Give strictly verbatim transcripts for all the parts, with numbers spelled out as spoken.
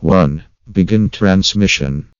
one. Begin transmission.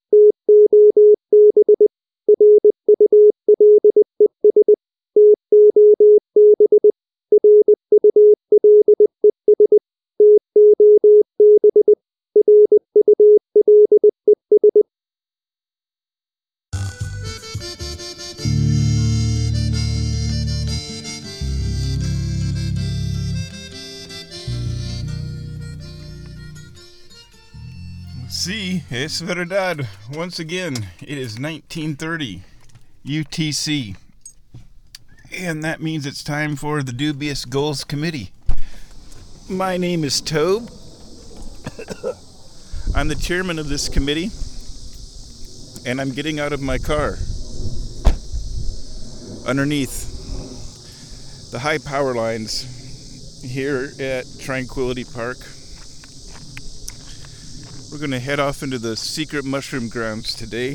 Sí, es verdad. Once again, it is nineteen thirty U T C. And that means it's time for the Dubious Goals Committee. My name is Tobe. I'm the chairman of this committee. And I'm getting out of my car. Underneath the high power lines here at Tranquility Park. We're going to head off into the secret mushroom grounds today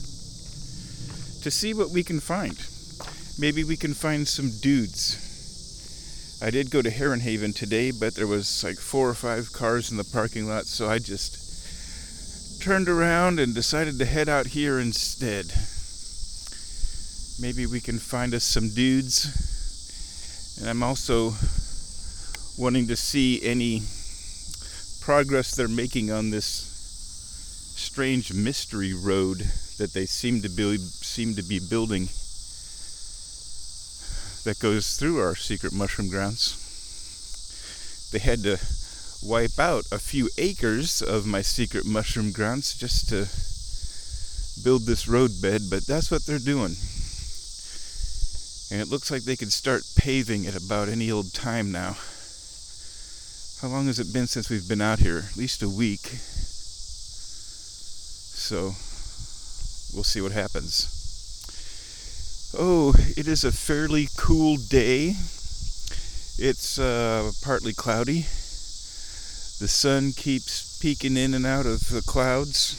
to see what we can find. Maybe we can find some dudes. I did go to Heron Haven today, but there was like four or five cars in the parking lot, so I just turned around and decided to head out here instead. Maybe we can find us some dudes. And I'm also wanting to see any progress they're making on this strange mystery road that they seem to be seem to be building that goes through our secret mushroom grounds. They had to wipe out a few acres of my secret mushroom grounds just to build this road bed, but that's what they're doing. And it looks like they could start paving at about any old time now. How long has it been since we've been out here? At least a week. So, we'll see what happens. Oh, it is a fairly cool day. It's uh, partly cloudy. The sun keeps peeking in and out of the clouds.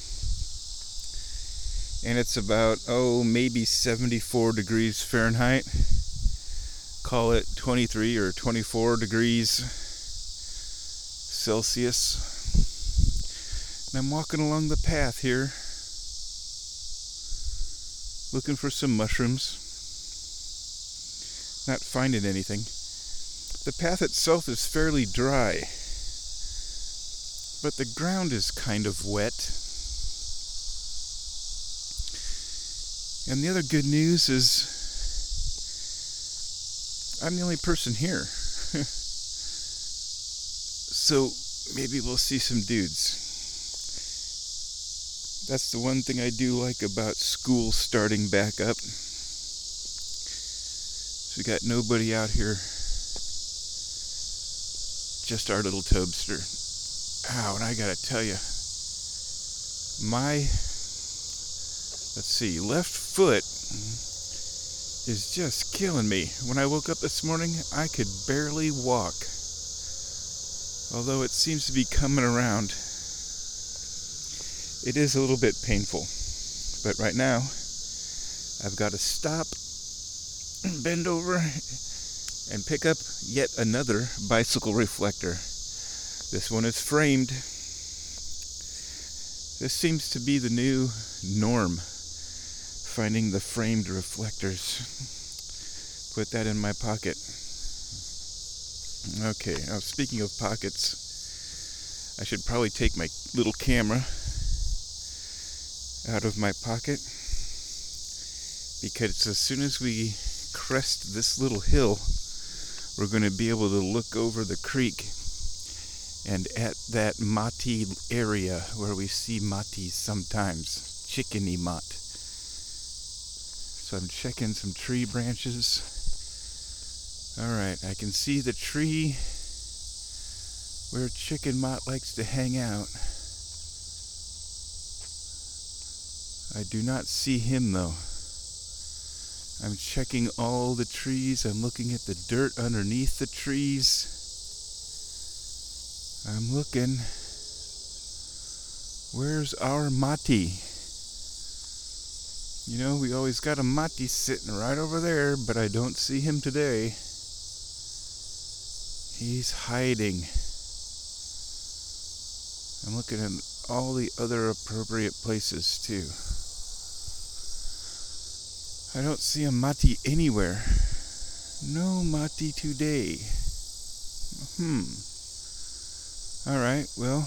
And it's about, oh, maybe seventy-four degrees Fahrenheit. Call it twenty-three or twenty-four degrees Celsius. And I'm walking along the path here, looking for some mushrooms. Not finding anything. The path itself is fairly dry, but the ground is kind of wet. And the other good news is I'm the only person here. So maybe we'll see some dudes. That's the one thing I do like about school starting back up. So we got nobody out here. Just our little Tobster. Ow, and I gotta tell you, my, let's see, left foot is just killing me. When I woke up this morning, I could barely walk. Although it seems to be coming around, it is a little bit painful. But right now, I've got to stop, bend over, and pick up yet another bicycle reflector. This one is framed. This seems to be the new norm, finding the framed reflectors. Put that in my pocket. Okay, now speaking of pockets, I should probably take my little camera out of my pocket, because as soon as we crest this little hill, we're going to be able to look over the creek and at that mati area where we see matis sometimes, chickeny mott. So I'm checking some tree branches. Alright, I can see the tree where chicken mott likes to hang out. I do not see him though. I'm checking all the trees. I'm looking at the dirt underneath the trees. I'm looking. Where's our mati? You know, we always got a mati sitting right over there, but I don't see him today. He's hiding. I'm looking at all the other appropriate places too. I don't see a mati anywhere. No mati today. Hmm. Alright, well,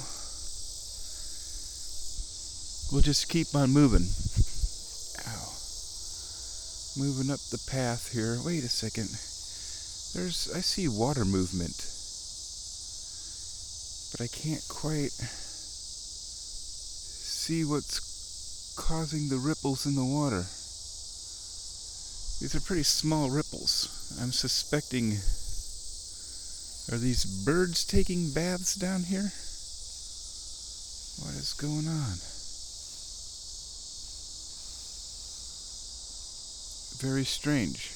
we'll just keep on moving. Ow. Moving up the path here. Wait a second. There's, I see water movement. But I can't quite see what's causing the ripples in the water. These are pretty small ripples. I'm suspecting, are these birds taking baths down here? What is going on? Very strange.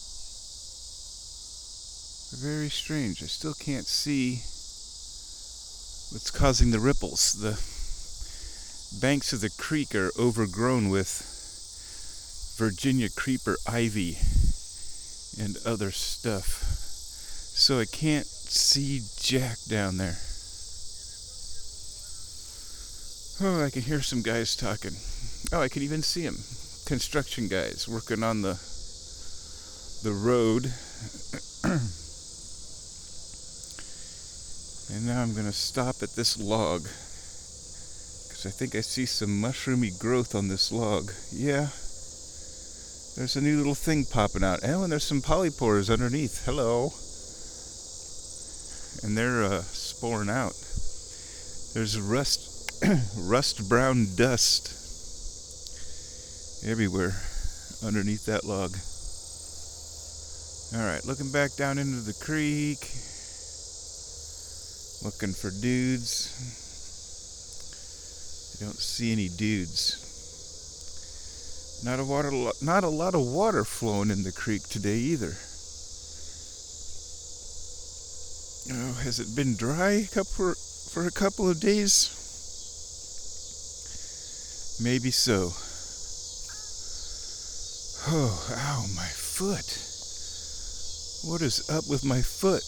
Very strange. I still can't see what's causing the ripples. The banks of the creek are overgrown with Virginia creeper ivy and other stuff. So I can't see jack down there. Oh, I can hear some guys talking. Oh, I can even see them. Construction guys working on the the road. And now I'm going to stop at this log, because I think I see some mushroomy growth on this log. Yeah, there's a new little thing popping out. Oh, and there's some polypores underneath. Hello. And they're uh, sporing out. There's rust, rust brown dust everywhere underneath that log. Alright, looking back down into the creek. Looking for dudes. I don't see any dudes. Not a water, not a lot of water flowing in the creek today either. Oh, has it been dry a couple for, for a couple of days? Maybe so. Oh, ow, my foot. What is up with my foot?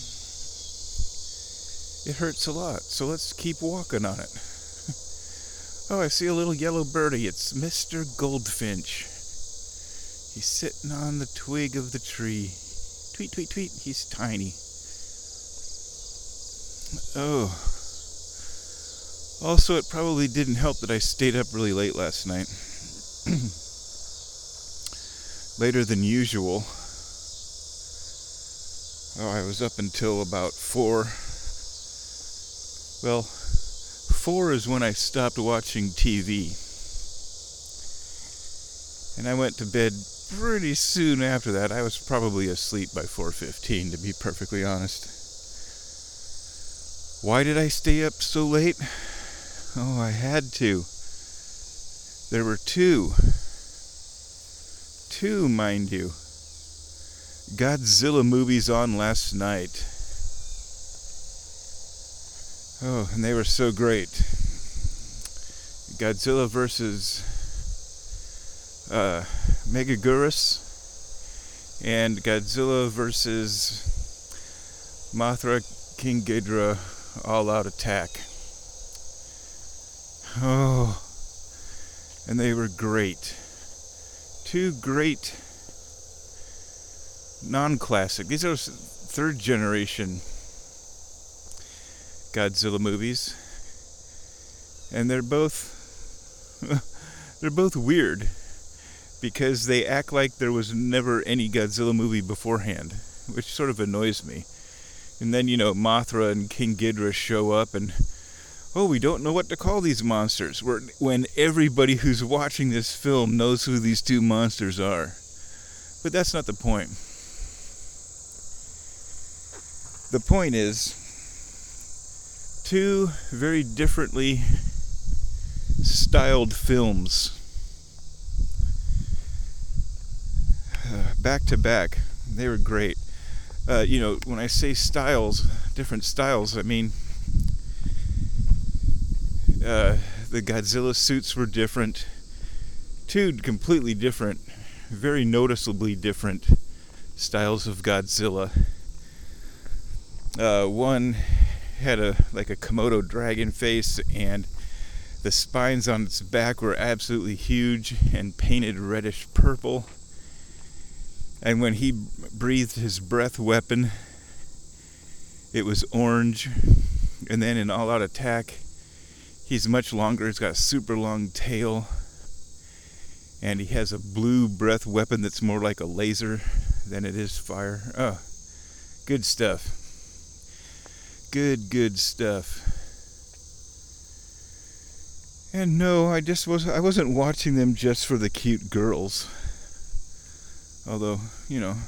It hurts a lot, so let's keep walking on it. Oh, I see a little yellow birdie. It's Mister Goldfinch. He's sitting on the twig of the tree. Tweet, tweet, tweet. He's tiny. Oh. Also, it probably didn't help that I stayed up really late last night. Later than usual. Oh, I was up until about four. Well, four is when I stopped watching T V. And I went to bed pretty soon after that. I was probably asleep by four fifteen, to be perfectly honest. Why did I stay up so late? Oh, I had to. There were two. Two, mind you. Godzilla movies on last night. Oh, and they were so great. Godzilla versus uh, Megaguirus, and Godzilla versus Mothra King Ghidorah All Out Attack. Oh, and they were great. Two great non-classic. These are third generation Godzilla movies, and they're both they're both weird because they act like there was never any Godzilla movie beforehand, which sort of annoys me. And then, you know, Mothra and King Ghidorah show up, and oh, we don't know what to call these monsters, when everybody who's watching this film knows who these two monsters are. But that's not the point. The point is, two very differently styled films, uh, back to back. They were great. Uh, you know, when I say styles, different styles, I mean uh, the Godzilla suits were different. Two completely different, very noticeably different styles of Godzilla. Uh, one had a like a Komodo dragon face, and the spines on its back were absolutely huge and painted reddish purple. And when he breathed his breath weapon, it was orange. And then in All Out Attack, he's much longer. He's got a super long tail. And he has a blue breath weapon that's more like a laser than it is fire. Oh, good stuff. Good, good stuff. And no, I just was I wasn't watching them just for the cute girls. Although, you know,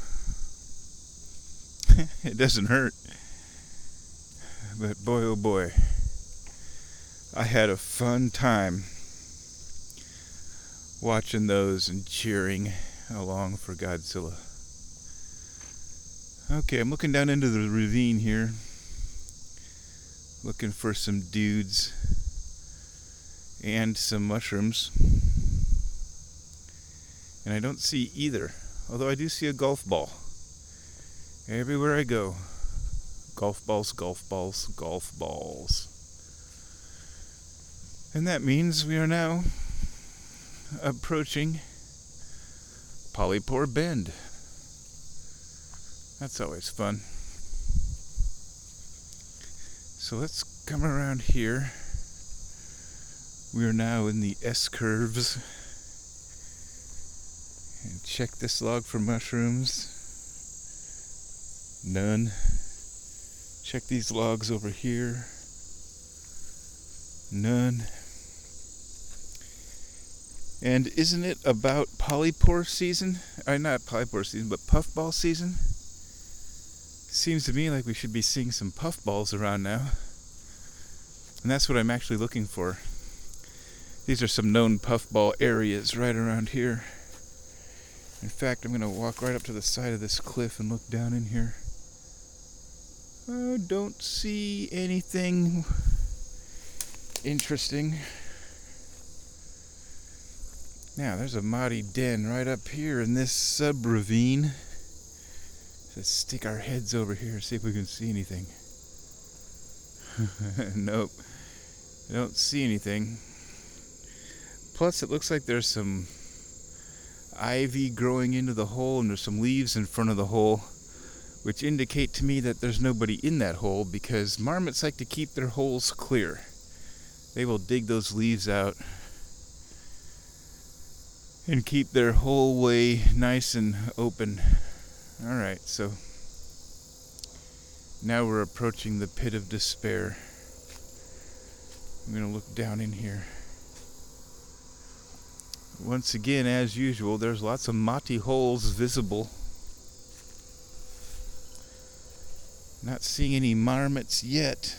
it doesn't hurt. But boy, oh boy, I had a fun time watching those and cheering along for Godzilla. Okay, I'm looking down into the ravine here, looking for some dudes and some mushrooms. And I don't see either. Although I do see a golf ball. Everywhere I go. Golf balls, golf balls, golf balls. And that means we are now approaching Polypore Bend. That's always fun. So let's come around here. We are now in the S-curves. And check this log for mushrooms. None. Check these logs over here. None. And isn't it about polypore season? Or not polypore season, but puffball season? Seems to me like we should be seeing some puffballs around now. And that's what I'm actually looking for. These are some known puffball areas right around here. In fact, I'm going to walk right up to the side of this cliff and look down in here. I don't see anything interesting. Now, there's a Mati den right up here in this sub-ravine. Let's stick our heads over here and see if we can see anything. Nope. I don't see anything. Plus, it looks like there's some ivy growing into the hole, and there's some leaves in front of the hole, which indicate to me that there's nobody in that hole, because marmots like to keep their holes clear. They will dig those leaves out and keep their whole way nice and open. Alright, so now we're approaching the pit of despair. I'm going to look down in here. Once again, as usual, there's lots of Mati holes visible. Not seeing any marmots yet.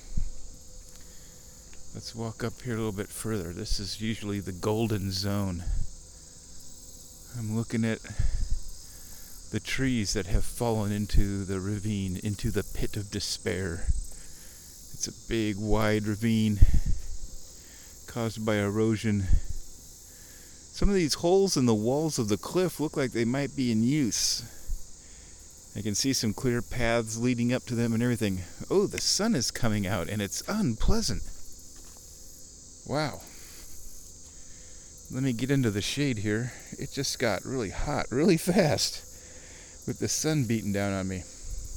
Let's walk up here a little bit further. This is usually the golden zone. I'm looking at the trees that have fallen into the ravine, into the pit of despair. It's a big, wide ravine caused by erosion. Some of these holes in the walls of the cliff look like they might be in use. I can see some clear paths leading up to them and everything. Oh, the sun is coming out and it's unpleasant. Wow. Let me get into the shade here. It just got really hot really fast with the sun beating down on me.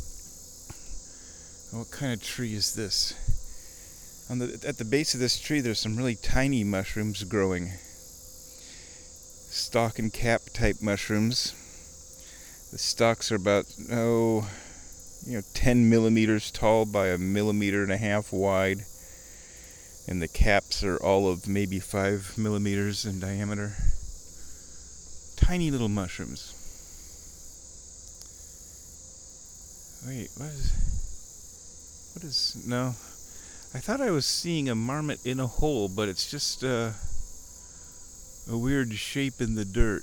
What kind of tree is this? On the, at the base of this tree, there's some really tiny mushrooms growing. Stalk and cap type mushrooms. The stalks are about, oh, you know, ten millimeters tall by a millimeter and a half wide. And the caps are all of maybe five millimeters in diameter. Tiny little mushrooms. Wait, what is... What is... No. I thought I was seeing a marmot in a hole, but it's just uh, a weird shape in the dirt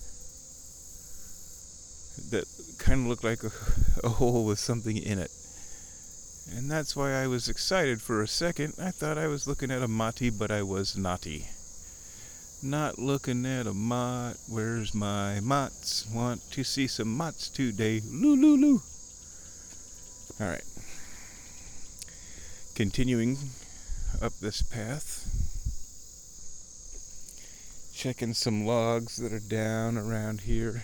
that kind of looked like a, a hole with something in it. And that's why I was excited for a second. I thought I was looking at a Mati, but I was naughty. Not looking at a mott. Where's my motts? Want to see some motts today. Loo, loo, loo. Alright. Continuing up this path, checking some logs that are down around here,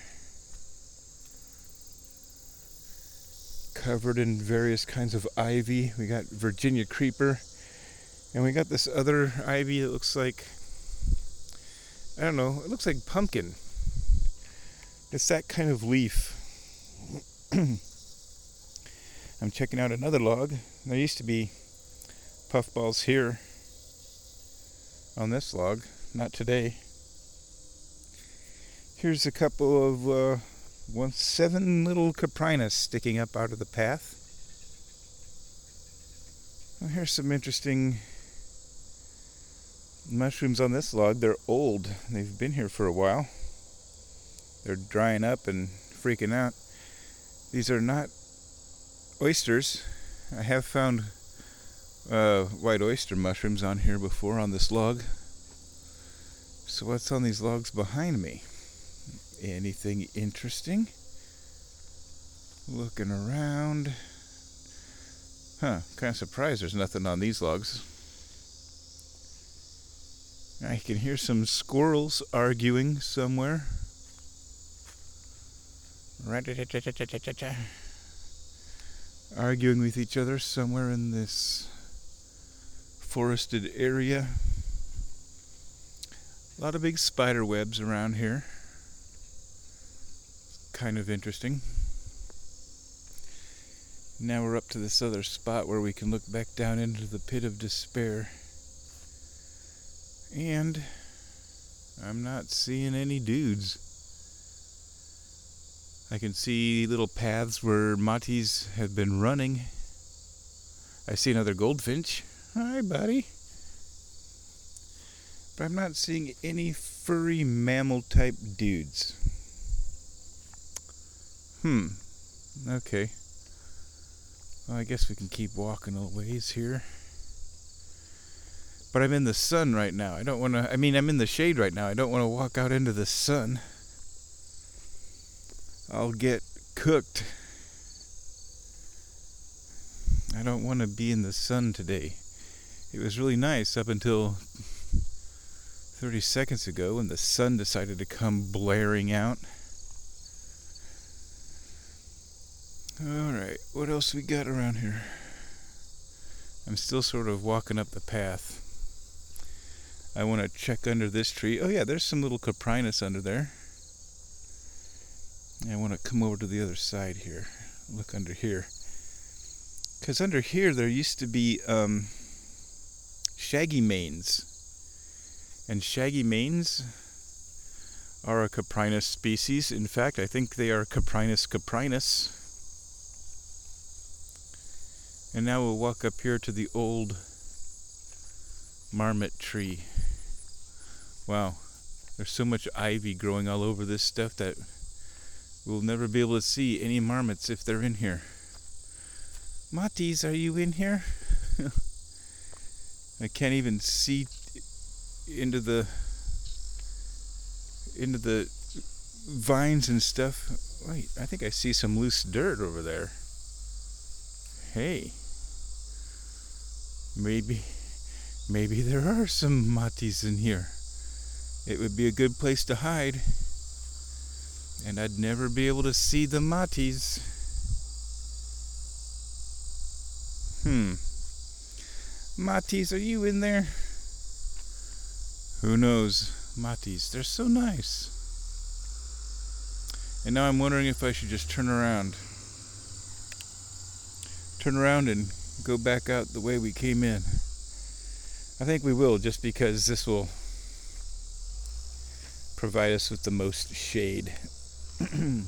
covered in various kinds of ivy. We got Virginia creeper, and we got this other ivy that looks like, I don't know, it looks like pumpkin. It's that kind of leaf. I'm checking out another log. There used to be puffballs here on this log, not today. Here's a couple of uh, one seven little coprinus sticking up out of the path. Well, here's some interesting mushrooms on this log. They're old. They've been here for a while. They're drying up and freaking out. These are not oysters. I have found uh, white oyster mushrooms on here before on this log. So what's on these logs behind me? Anything interesting? Looking around. Huh, kind of surprised there's nothing on these logs. I can hear some squirrels arguing somewhere. Arguing with each other somewhere in this forested area. A lot of big spider webs around here. Kind of interesting. Now we're up to this other spot where we can look back down into the pit of despair. And I'm not seeing any dudes. I can see little paths where matis have been running. I see another goldfinch. Hi, buddy. But I'm not seeing any furry mammal type dudes. Hmm. Okay. Well, I guess we can keep walking a ways here. But I'm in the sun right now. I don't want to, I mean, I'm in the shade right now. I don't want to walk out into the sun. I'll get cooked. I don't want to be in the sun today. It was really nice up until thirty seconds ago when the sun decided to come blaring out. Alright, what else we got around here? I'm still sort of walking up the path. I want to check under this tree. Oh yeah, there's some little coprinus under there. I want to come over to the other side here. Look under here. Because under here there used to be um, shaggy manes. And shaggy manes are a coprinus species. In fact, I think they are Coprinus coprinus. And now we'll walk up here to the old marmot tree. Wow, there's so much ivy growing all over this stuff that we'll never be able to see any marmots if they're in here. Matis, are you in here? I can't even see into the into the vines and stuff. Wait, I think I see some loose dirt over there. Hey, maybe maybe there are some matis in here. It would be a good place to hide, and I'd never be able to see the matis. Hmm. Matis, are you in there? Who knows? Matis, they're so nice. And now I'm wondering if I should just turn around. Turn around and go back out the way we came in. I think we will, just because this will provide us with the most shade. And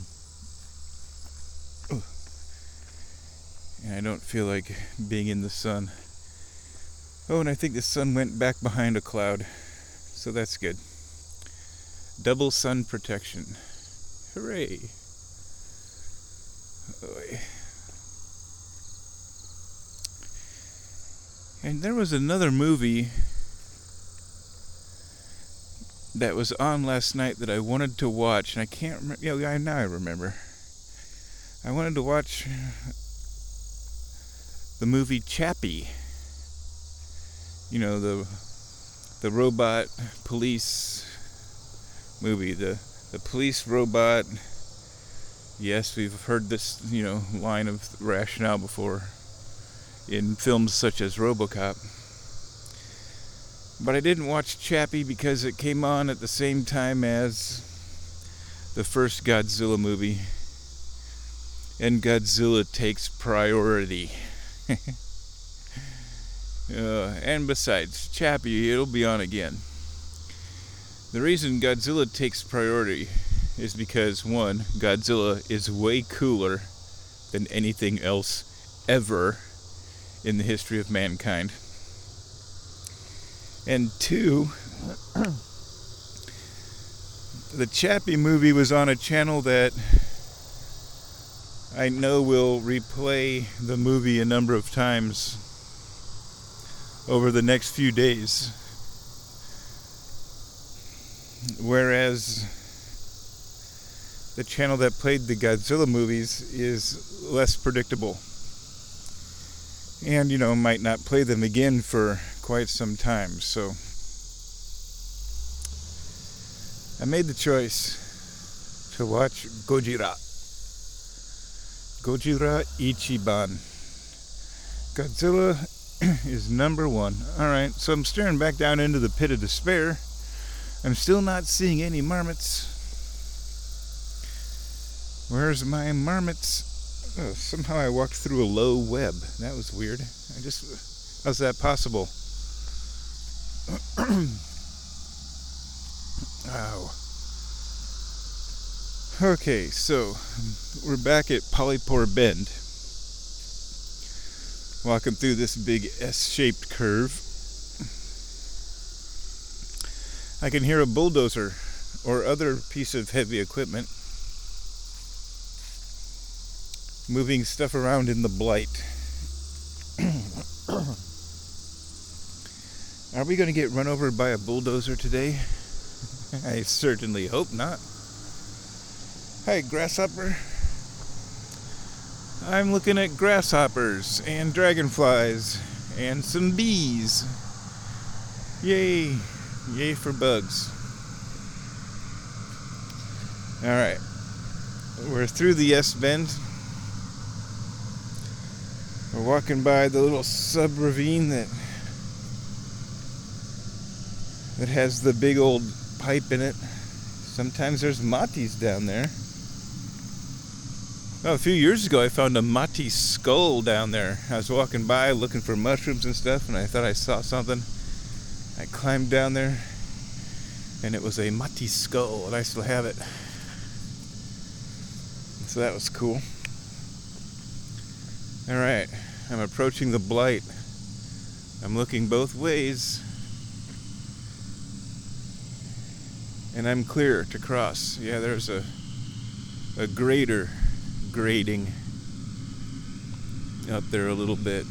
I don't feel like being in the sun. Oh, and I think the sun went back behind a cloud. So that's good. Double sun protection. Hooray. Oy. And there was another movie that was on last night that I wanted to watch, and I can't remember. Yeah, now I remember. I wanted to watch the movie Chappie. you know, the the robot police movie, the the police robot. Yes, we've heard this, you know, line of rationale before in films such as RoboCop. But I didn't watch Chappie because it came on at the same time as the first Godzilla movie, and Godzilla takes priority. uh, and besides, Chappie, it'll be on again. The reason Godzilla takes priority is because, one, Godzilla is way cooler than anything else ever in the history of mankind. And two, the Chappie movie was on a channel that I know will replay the movie a number of times over the next few days. Whereas the channel that played the Godzilla movies is less predictable. And, you know, might not play them again for quite some time. So I made the choice to watch Gojira. Gojira Ichiban. Godzilla is number one. Alright, so I'm staring back down into the pit of despair. I'm still not seeing any marmots. Where's my marmots? Oh, somehow I walked through a low web. That was weird. I just... How's that possible? Ow. Okay, so we're back at Polypore Bend. Walking through this big S-shaped curve. I can hear a bulldozer or other piece of heavy equipment moving stuff around in the blight. Are we going to get run over by a bulldozer today? I certainly hope not. Hi, grasshopper. I'm looking at grasshoppers and dragonflies and some bees. Yay. Yay for bugs. Alright. We're through the S-bend. We're walking by the little sub-ravine that that has the big old pipe in it. Sometimes there's matis down there. Oh, a few years ago I found a mati skull down there. I was walking by looking for mushrooms and stuff, and I thought I saw something. I climbed down there, and it was a mati skull, and I still have it. So that was cool. Alright, I'm approaching the blight. I'm looking both ways, and I'm clear to cross. Yeah, there's a a grader grading up there a little bit.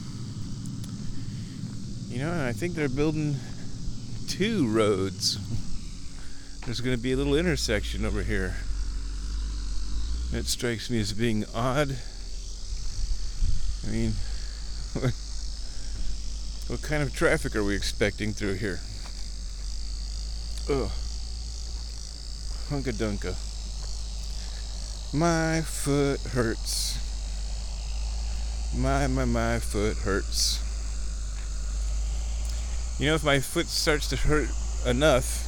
You know, I think they're building two roads. There's going to be a little intersection over here. That strikes me as being odd. I mean, what, what kind of traffic are we expecting through here? Ugh. Hunka-dunka. My foot hurts. My, my, my foot hurts. You know, if my foot starts to hurt enough,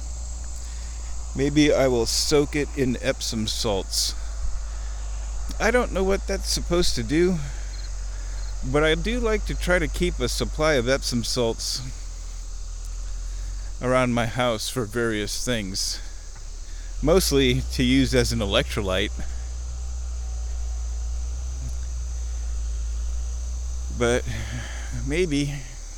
maybe I will soak it in Epsom salts. I don't know what that's supposed to do, but I do like to try to keep a supply of Epsom salts around my house for various things. Mostly to use as an electrolyte. But maybe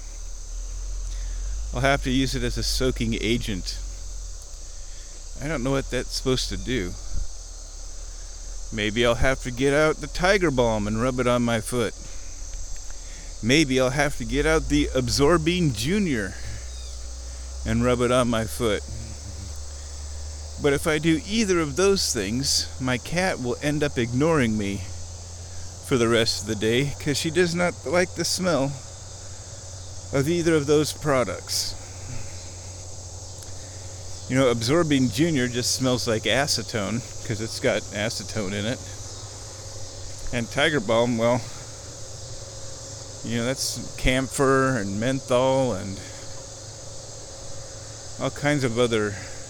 I'll have to use it as a soaking agent. I don't know what that's supposed to do. Maybe I'll have to get out the Tiger Balm and rub it on my foot. Maybe I'll have to get out the Absorbine Junior and rub it on my foot. But if I do either of those things, my cat will end up ignoring me for the rest of the day because she does not like the smell of either of those products. You know, Absorbing Junior just smells like acetone because it's got acetone in it. And Tiger Balm, well, you know, that's camphor and menthol and all kinds of other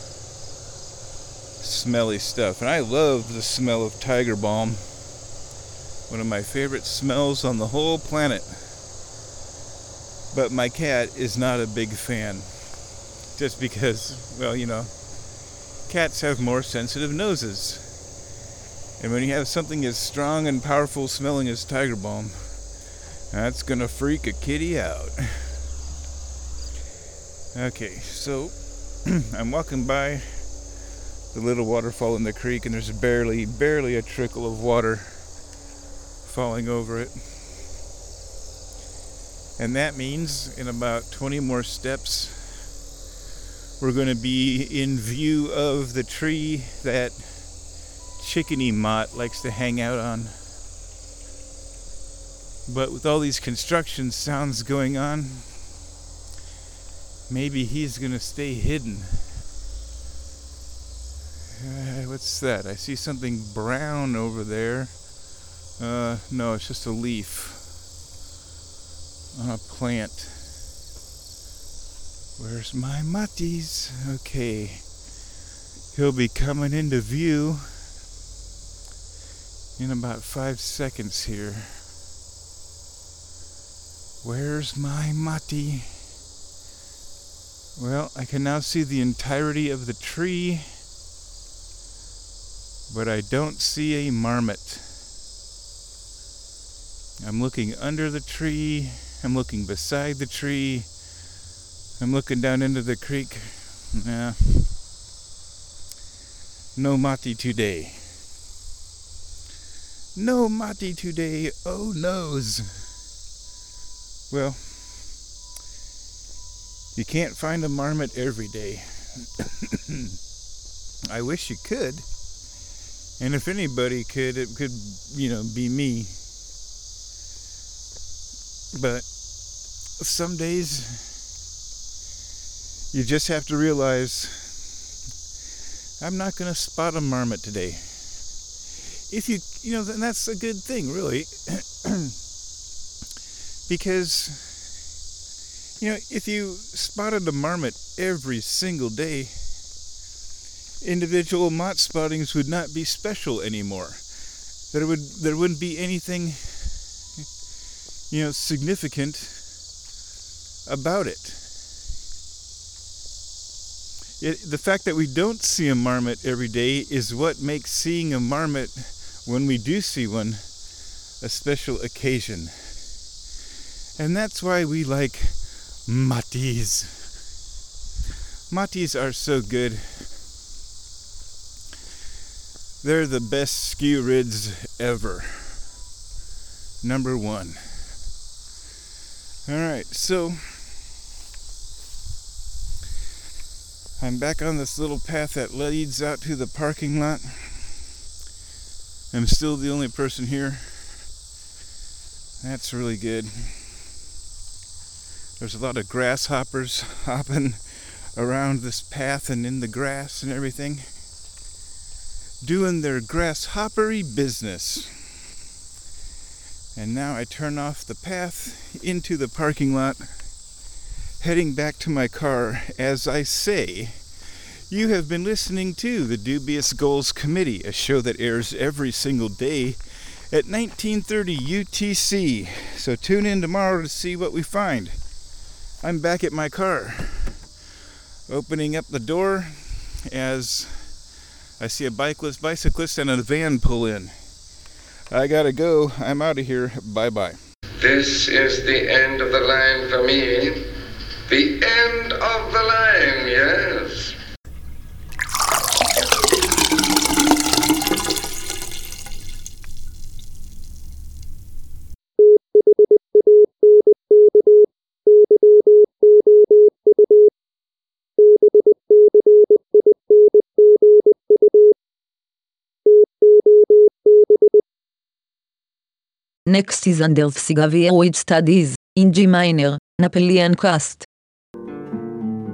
smelly stuff. And I love the smell of Tiger Balm. One of my favorite smells on the whole planet. But my cat is not a big fan. Just because, well, you know, cats have more sensitive noses. And when you have something as strong and powerful smelling as Tiger Balm, that's gonna freak a kitty out. Okay, so I'm walking by the little waterfall in the creek, and there's barely, barely a trickle of water falling over it. And that means in about twenty more steps, we're going to be in view of the tree that Chickeny Mott likes to hang out on. But with all these construction sounds going on, maybe he's going to stay hidden. Uh, what's that? I see something brown over there. Uh, no, it's just a leaf on a plant. Where's my mutties? Okay. He'll be coming into view in about five seconds here. Where's my mutty? Well, I can now see the entirety of the tree, but I don't see a marmot. I'm looking under the tree. I'm looking beside the tree. I'm looking down into the creek. Nah. No mati today. No mati today. Oh noes. Well, you can't find a marmot every day. I wish you could. And if anybody could, it could, you know, be me. But some days you just have to realize I'm not going to spot a marmot today. If you, you know, then that's a good thing, really. Because, you know, if you spotted a marmot every single day, individual mott spottings would not be special anymore. There would, there wouldn't be anything, you know, significant about it. It, the fact that we don't see a marmot every day is what makes seeing a marmot, when we do see one, a special occasion. And that's why we like matis. Matis are so good. They're the best skew rids ever. Number one. Alright, so I'm back on this little path that leads out to the parking lot. I'm still the only person here. That's really good. There's a lot of grasshoppers hopping around this path and in the grass and everything, doing their grasshoppery business. And now I turn off the path into the parking lot, heading back to my car. As I say, you have been listening to the Dubious Goals Committee, a show that airs every single day at nineteen thirty U T C. So tune in tomorrow to see what we find. I'm back at my car, opening up the door as I see a bikeless bicyclist and a van pull in. I gotta go. I'm out of here. Bye-bye. This is the end of the line for me. The end of the line, yes. Next is Anders Sigavia with Studies, in G minor. Napoleon crust.